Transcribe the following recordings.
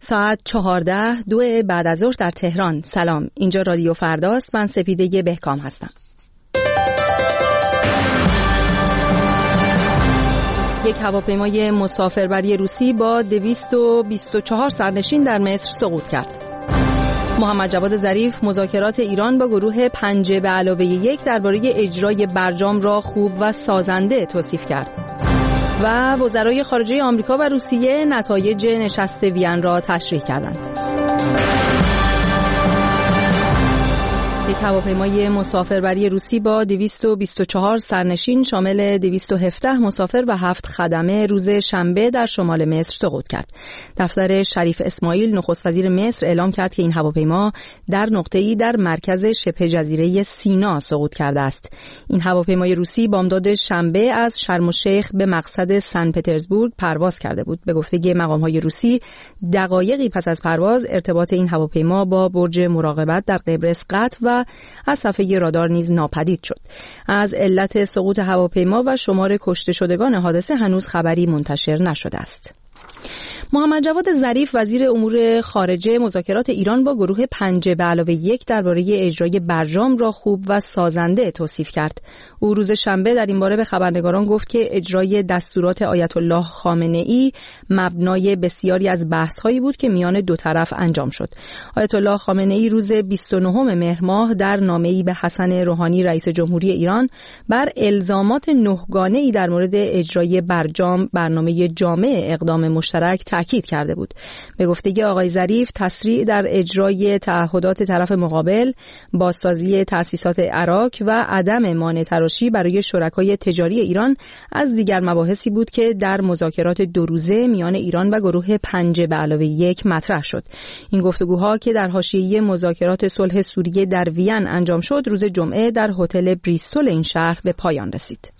ساعت 14:02 بعد از ظهر در تهران. سلام، اینجا رادیو فرداست. من سپیده بهکام هستم. یک هواپیمای مسافربری روسی با 224 سرنشین در مصر سقوط کرد. محمد جواد ظریف مذاکرات ایران با گروه 5+1 درباره اجرای برجام را خوب و سازنده توصیف کرد. و وزرای خارجه آمریکا و روسیه نتایج نشست وین را تشریح کردند. یک هواپیمای مسافربری روسی با 224 سرنشین شامل 217 مسافر و 7 خدمه روز شنبه در شمال مصر سقوط کرد. دفتر شریف اسماعیل نخست وزیر مصر اعلام کرد که این هواپیما در نقطه‌ای در مرکز شبه جزیره سینا سقوط کرده است. این هواپیمای روسی بامداد شنبه از شرم الشیخ به مقصد سن پترزبورگ پرواز کرده بود. به گفته مقام‌های روسی دقایقی پس از پرواز ارتباط این هواپیما با برج مراقبت در قبرس قطع و از صفحه رادار نیز ناپدید شد. از علت سقوط هواپیما و شمار کشته شدگان حادثه هنوز خبری منتشر نشده است. محمد جواد ظریف وزیر امور خارجه مذاکرات ایران با گروه 5+1 درباره اجرای برجام را خوب و سازنده توصیف کرد. او روز شنبه در این باره به خبرنگاران گفت که اجرای دستورات آیت الله خامنه‌ای مبنای بسیاری از بحث‌هایی بود که میان دو طرف انجام شد. آیت الله خامنه‌ای روز 29 مهر ماه در نامه‌ای به حسن روحانی رئیس جمهوری ایران بر الزامات 9 گانه‌ای در مورد اجرای برجام برنامه جامع اقدام مشترک تاکید کرده بود. به گفته آقای ظریف تسریع در اجرای تعهدات طرف مقابل، بازسازی تأسیسات عراق و عدم مانع‌تراشی برای شرکای تجاری ایران از دیگر مباحثی بود که در مذاکرات 2 روزه میان ایران و گروه 5+1 مطرح شد. این گفتگوها که در حاشیه مذاکرات صلح سوریه در وین انجام شد، روز جمعه در هتل بریستول این شهر به پایان رسید.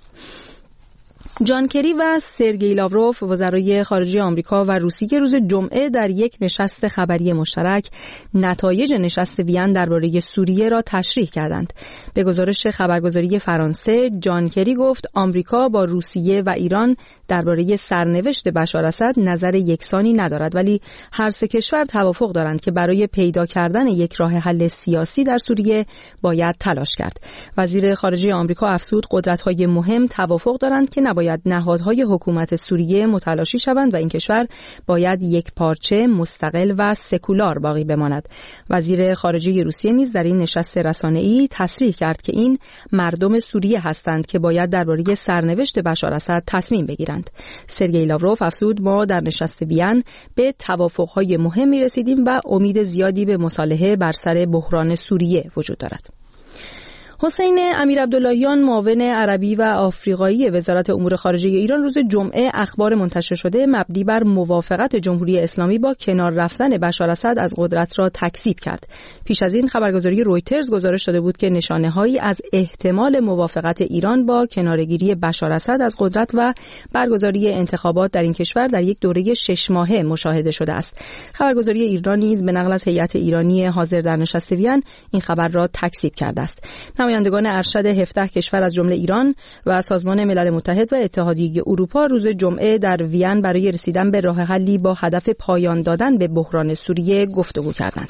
جان کری و سرگئی لاوروف وزرای خارجه آمریکا و روسیه روز جمعه در یک نشست خبری مشترک نتایج نشست وین درباره سوریه را تشریح کردند. به گزارش خبرگزاری فرانسه، جان کری گفت آمریکا با روسیه و ایران درباره سرنوشت بشار اسد نظر یکسانی ندارد، ولی هر سه کشور توافق دارند که برای پیدا کردن یک راه حل سیاسی در سوریه باید تلاش کرد. وزیر خارجه آمریکا افزود قدرت‌های مهم توافق دارند که باید نهادهای حکومت سوریه متلاشی شوند و این کشور باید یک پارچه مستقل و سکولار باقی بماند. وزیر خارجه روسیه نیز در این نشست رسانه‌ای تصریح کرد که این مردم سوریه هستند که باید درباره سرنوشت بشار اسد تصمیم بگیرند. سرگئی لاوروف افزود ما در نشست وین به توافق‌های مهمی رسیدیم و امید زیادی به مصالحه بر سر بحران سوریه وجود دارد. حسین امیرعبداللهیان معاون عربی و آفریقایی وزارت امور خارجه ایران روز جمعه اخبار منتشر شده مبنی بر موافقت جمهوری اسلامی با کنار رفتن بشار اسد از قدرت را تکذیب کرد. پیش از این خبرگزاری رویترز گزارش داده بود که نشانه‌هایی از احتمال موافقت ایران با کنارگیری بشار اسد از قدرت و برگزاری انتخابات در این کشور در یک دوره 6 ماهه مشاهده شده است. خبرگزاری ایران نیز به نقل از هیئت ایرانی حاضر در نشست وین این خبر را تکذیب کرده است. نمایندگان ارشد 17 کشور از جمله ایران و سازمان ملل متحد و اتحادیه اروپا روز جمعه در وین برای رسیدن به راه حلی با هدف پایان دادن به بحران سوریه گفتگو کردند.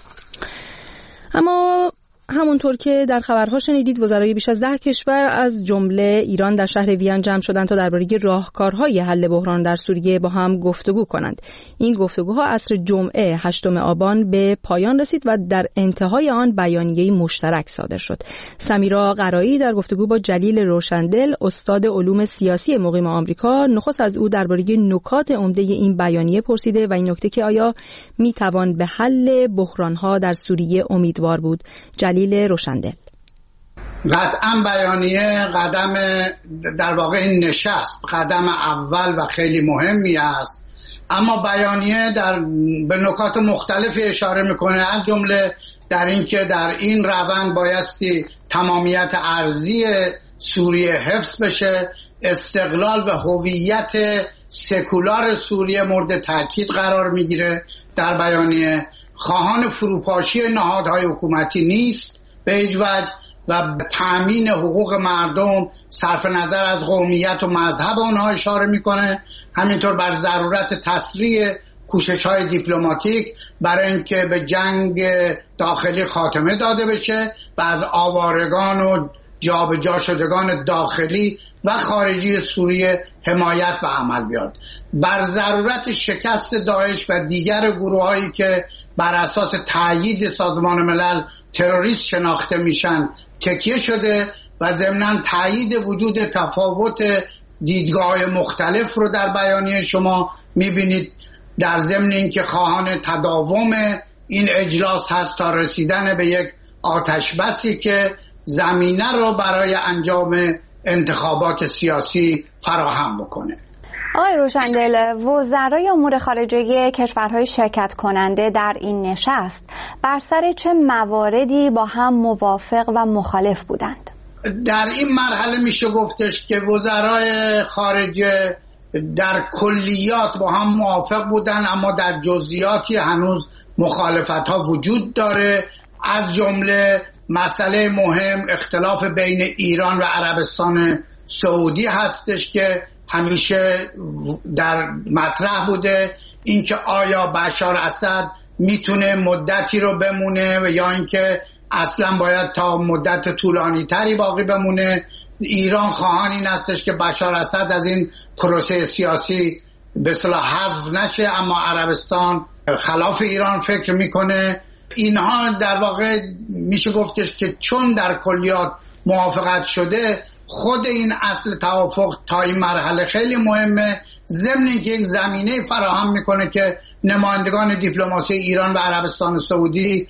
اما همونطور که در خبرها شنیدید، وزرای بیش از 10 کشور از جمله ایران در شهر وین جمع شدند تا درباره راهکارهای حل بحران در سوریه با هم گفتگو کنند. این گفتگوها عصر جمعه 8 آبان به پایان رسید و در انتهای آن بیانیه‌ای مشترک صادر شد. سمیرا قرایی در گفتگو با جلیل روشندل، استاد علوم سیاسی مقیم آمریکا، نخست از او درباره نکات عمده این بیانیه پرسیده و این نکته که آیا میتوان به حل بحران‌ها در سوریه امیدوار بود. جلیل روشندل: قطعا بیانیه قدم در واقع این نشست قدم اول و خیلی مهمی است، اما بیانیه به نکات مختلفی اشاره میکنه، از جمله در این که در این روند بایستی تمامیت ارضی سوریه حفظ بشه، استقلال به هویت سکولار سوریه مورد تاکید قرار میگیره. در بیانیه خواهان فروپاشی نهادهای حکومتی نیست به هیچ وجه و تأمین حقوق مردم صرف نظر از قومیت و مذهب آنها اشاره میکنه. همینطور بر ضرورت تسریع کوشش‌های دیپلماتیک برای اینکه به جنگ داخلی خاتمه داده بشه و از آوارگان و جابجا شدگان داخلی و خارجی سوریه حمایت و عمل بیاد. بر ضرورت شکست داعش و دیگر گروه‌هایی که بر اساس تأیید سازمان ملل تروریست شناخته میشن تکیه شده و ضمناً تأیید وجود تفاوت دیدگاه‌های مختلف رو در بیانیه شما میبینید، در ضمن اینکه خواهان تداوم این اجلاس هست تا رسیدن به یک آتشبسی که زمینه رو برای انجام انتخابات سیاسی فراهم بکنه. آقای روشندل، وزرای امور خارجه کشورهای شرکت کننده در این نشست بر سر چه مواردی با هم موافق و مخالف بودند؟ در این مرحله میشه گفتش که وزرای خارجه در کلیات با هم موافق بودن، اما در جزئیاتی هنوز مخالفت ها وجود داره. از جمله مسئله مهم اختلاف بین ایران و عربستان سعودی هستش که همیشه در مطرح بوده، اینکه آیا بشار اسد میتونه مدتی رو بمونه و یا اینکه اصلا باید تا مدت طولانی تری باقی بمونه. ایران خواهان این هستش که بشار اسد از این پروسه سیاسی به اصطلاح حذف نشه، اما عربستان خلاف ایران فکر میکنه. اینها در واقع میشه گفتش که چون در کلیات موافقت شده، خود این اصل توافق تا این مرحله خیلی مهمه، ضمن اینکه یک زمینه فراهم میکنه که نمایندگان دیپلماسی ایران و عربستان سعودی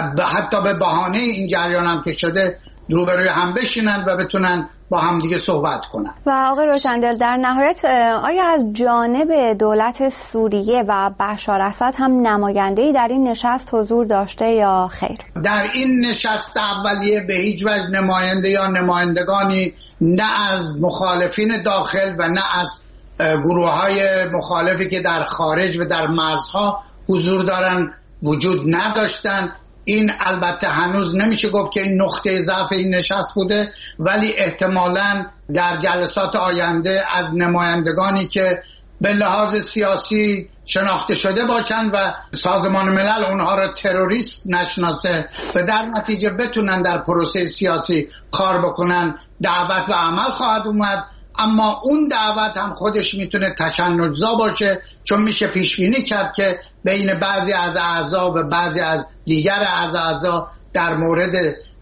حتی به بهانه این جریان هم که شده روبروی هم بشینن و بتونن با هم دیگه صحبت کنن. و آقای روشندل، در نهایت آیا از جانب دولت سوریه و بشار اسد هم نماینده‌ای در این نشست حضور داشته یا خیر؟ در این نشست اولیه به هیچ وجه نماینده یا نمایندگانی نه از مخالفین داخل و نه از گروه‌های مخالفی که در خارج و در مرزها حضور دارن وجود نداشتن. این البته هنوز نمیشه گفت که این نقطه ضعف این نشست بوده، ولی احتمالاً در جلسات آینده از نمایندگانی که به لحاظ سیاسی شناخته شده باشن و سازمان ملل اونها را تروریست نشناسه و در نتیجه بتونن در پروسه سیاسی کار بکنن، دعوت و عمل خواهد اومد. اما اون دعوت هم خودش میتونه تشنج‌زا باشه، چون میشه پیش بینی کرد که بین بعضی از اعضا و بعضی از دیگر اعضا در مورد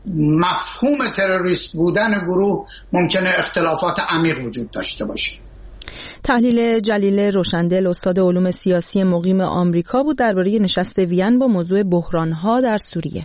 مفهوم تروریست بودن گروه ممکنه اختلافات عمیق وجود داشته باشه. تحلیل جلیل روشندل، استاد علوم سیاسی مقیم آمریکا بود درباره نشست وین با موضوع بحران‌ها در سوریه.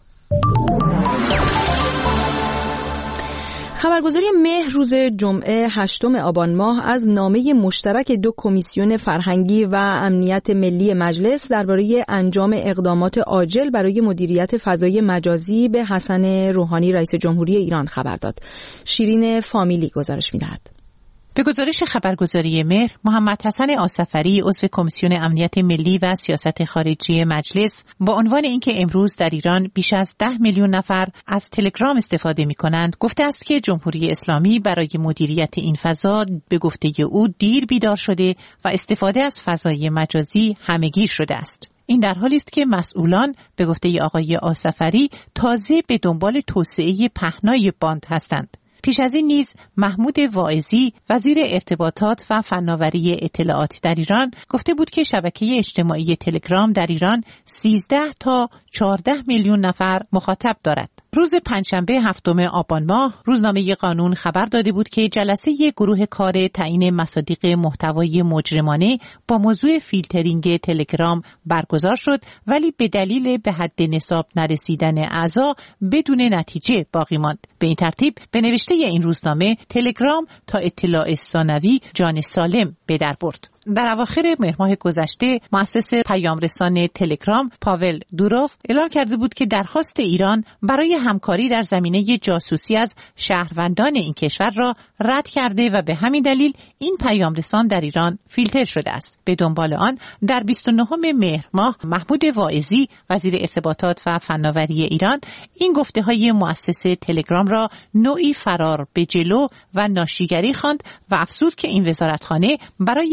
خبرگزاری مهر روز جمعه 8 آبان ماه از نامه مشترک دو کمیسیون فرهنگی و امنیت ملی مجلس درباره انجام اقدامات عاجل برای مدیریت فضای مجازی به حسن روحانی رئیس جمهوری ایران خبر داد. شیرین فامیلی گزارش می‌دهد. به گزارش خبرگزاری مهر، محمد حسن آصفری عضو کمیسیون امنیت ملی و سیاست خارجی مجلس با عنوان اینکه امروز در ایران بیش از 10 میلیون نفر از تلگرام استفاده می‌کنند، گفته است که جمهوری اسلامی برای مدیریت این فضا به گفته او دیر بیدار شده و استفاده از فضای مجازی همه‌گیر شده است. این در حالی است که مسئولان به گفته آقای آصفری تازه به دنبال توسعه پهنای باند هستند. پیش از این نیز محمود واعظی وزیر ارتباطات و فناوری اطلاعات در ایران گفته بود که شبکه اجتماعی تلگرام در ایران 13 تا 14 میلیون نفر مخاطب دارد. روز پنجشنبه 7 آبان ماه روزنامه قانون خبر داده بود که جلسه گروه کار تعیین مصادیق محتوای مجرمانه با موضوع فیلترینگ تلگرام برگزار شد، ولی به دلیل به حد نصاب نرسیدن اعضا بدون نتیجه باقی ماند. به این ترتیب به نوشته این روزنامه تلگرام تا اطلاع ثانوی جان سالم به در برد. در اواخر مهر ماه گذشته مؤسس پیامرسان تلگرام پاول دوروف اعلام کرده بود که درخواست ایران برای همکاری در زمینه جاسوسی از شهروندان این کشور را رد کرده و به همین دلیل این پیامرسان در ایران فیلتر شده است. به دنبال آن در 29 مهر ماه محمود واعظی وزیر ارتباطات و فناوری ایران این گفته‌های مؤسس تلگرام را نوعی فرار به جلو و ناشیگری خواند و افزود که این وزارتخانه برای هر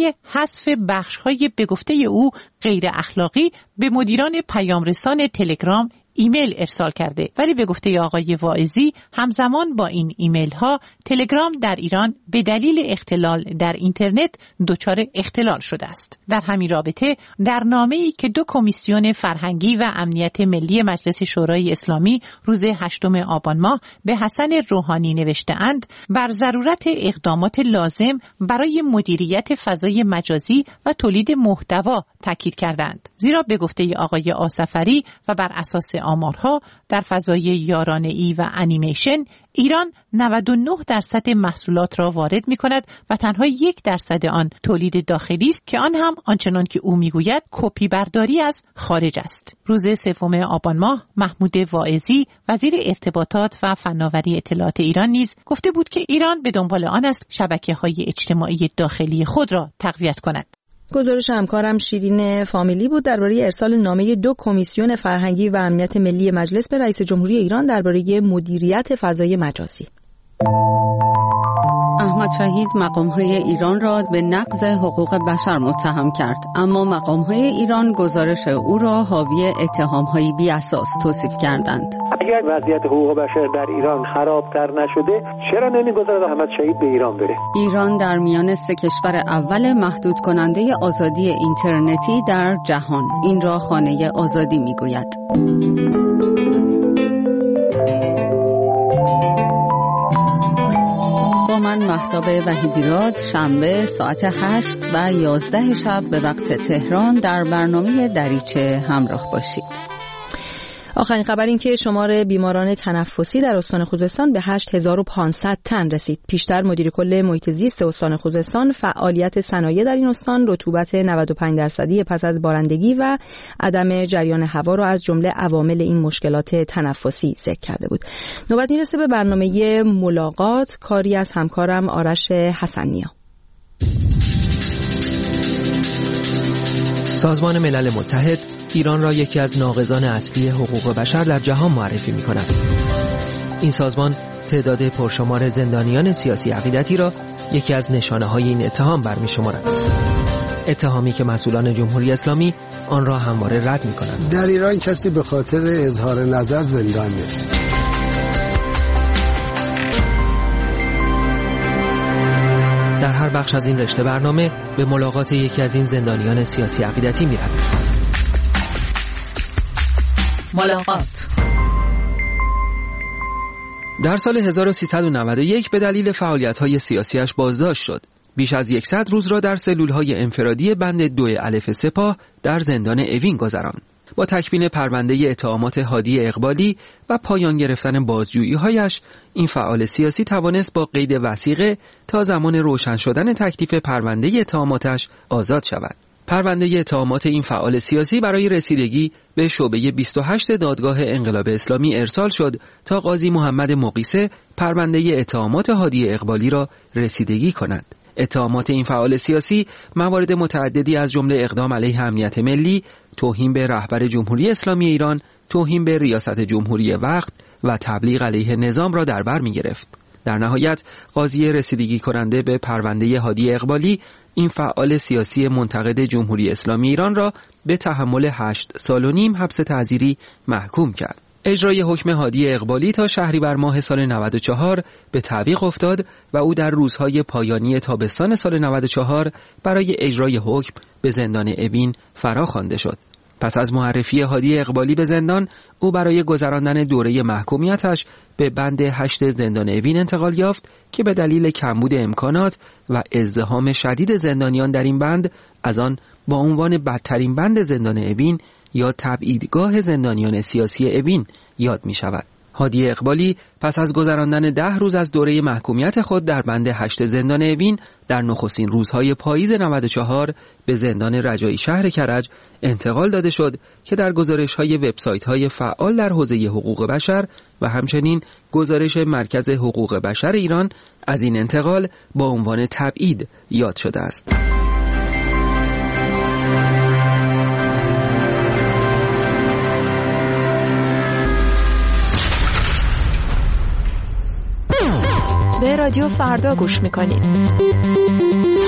حذف بخش‌های به گفته او غیر اخلاقی به مدیران پیامرسان تلگرام ایمیل ارسال کرده، ولی به گفته آقای واعظی همزمان با این ایمیل ها تلگرام در ایران به دلیل اختلال در اینترنت دچار اختلال شده است. در همین رابطه در نامه‌ای که 2 کمیسیون فرهنگی و امنیت ملی مجلس شورای اسلامی روز 8 آبان ماه به حسن روحانی نوشته‌اند، بر ضرورت اقدامات لازم برای مدیریت فضای مجازی و تولید محتوا تاکید کردند. زیرا به گفته آقای آصفری و بر اساس آمارها در فضای یارانه‌ای و انیمیشن ایران 99% محصولات را وارد می‌کند و تنها 1% آن تولید داخلی است که آن هم آنچنان که او می‌گوید کپی برداری از خارج است. روز 3 آبان ماه محمود واعظی وزیر ارتباطات و فناوری اطلاعات ایران نیز گفته بود که ایران به دنبال آن است شبکه‌های اجتماعی داخلی خود را تقویت کند. گزارش همکارم شیرین فامیلی بود درباره ارسال نامه 2 کمیسیون فرهنگی و امنیت ملی مجلس به رئیس جمهوری ایران درباره مدیریت فضای مجازی. احمد شهید مقام‌های ایران را به نقض حقوق بشر متهم کرد، اما مقام‌های ایران گزارش او را حاوی اتهام‌های بی‌اساس توصیف کردند. اگر وضعیت حقوق بشر در ایران خرابتر نشده، چرا نمی‌گذارد احمد شهید به ایران بره؟ ایران در میان 3 کشور اول محدود کننده آزادی اینترنتی در جهان این را خانه آزادی می‌گوید. با من مهتاب وحیدیراد شنبه ساعت 8 و 11 شب به وقت تهران در برنامه دریچه همراه باشید. آخرین خبر این که شمار بیماران تنفسی در استان خوزستان به 8500 تن رسید. پیشتر مدیر کل محیط زیست استان خوزستان فعالیت صنایع در این استان رطوبت 95% پس از بارندگی و عدم جریان هوا را از جمله عوامل این مشکلات تنفسی ذکر کرده بود. نوبت میرسه به برنامه ملاقات، کاری از همکارم آرش حسنیا. سازمان ملل متحد ایران را یکی از ناقضان اصلی حقوق بشر در جهان معرفی می‌کند. این سازمان تعداد پرشمار زندانیان سیاسی عقیدتی را یکی از نشانه‌های این اتهام برمی‌شمارد. اتهامی که مسئولان جمهوری اسلامی آن را همواره رد می‌کنند. در ایران کسی به خاطر اظهار نظر زندان نیست. در هر بخش از این رشته برنامه به ملاقات یکی از این زندانیان سیاسی عقیدتی می‌رویم. ملاقات. در سال 1391 به دلیل فعالیت‌های سیاسیش بازداشت شد. بیش از 100 روز را در سلول‌های انفرادی بند 2 الف سپاه در زندان اوین گذراند. با تکمیل پرونده اتهامات هادی اقبالی و پایان گرفتن بازجویی‌هایش، این فعال سیاسی توانست با قید وثیقه تا زمان روشن شدن تکلیف پرونده اتهاماتش آزاد شود. پرونده اتهامات این فعال سیاسی برای رسیدگی به شعبه 28 دادگاه انقلاب اسلامی ارسال شد تا قاضی محمد مقیسه پرونده اتهامات هادی اقبالی را رسیدگی کند. اتهامات این فعال سیاسی موارد متعددی از جمله اقدام علیه امنیت ملی، توهین به رهبر جمهوری اسلامی ایران، توهین به ریاست جمهوری وقت و تبلیغ علیه نظام را در بر می‌گرفت. در نهایت قاضی رسیدگی کننده به پرونده هادی اقبالی این فعال سیاسی منتقد جمهوری اسلامی ایران را به تحمل 8 سال و نیم حبس تعزیری محکوم کرد. اجرای حکم هادی اقبالی تا شهریور ماه سال 94 به تعویق افتاد و او در روزهای پایانی تابستان سال 94 برای اجرای حکم به زندان اوین فرا خوانده شد. پس از معرفی هادی اقبالی به زندان، او برای گذراندن دوره محکومیتش به بند 8 زندان اوین انتقال یافت که به دلیل کمبود امکانات و ازدحام شدید زندانیان در این بند از آن با عنوان بدترین بند زندان اوین یا تبعیدگاه زندانیان سیاسی اوین یاد می شود. هادی اقبالی پس از گذراندن 10 روز از دوره محکومیت خود در بند 8 زندان اوین در نخستین روزهای پاییز 94 به زندان رجایی شهر کرج انتقال داده شد که در گزارش‌های وبسایت‌های فعال در حوزه حقوق بشر و همچنین گزارش مرکز حقوق بشر ایران از این انتقال با عنوان تبعید یاد شده است. به رادیو فردا گوش میکنید.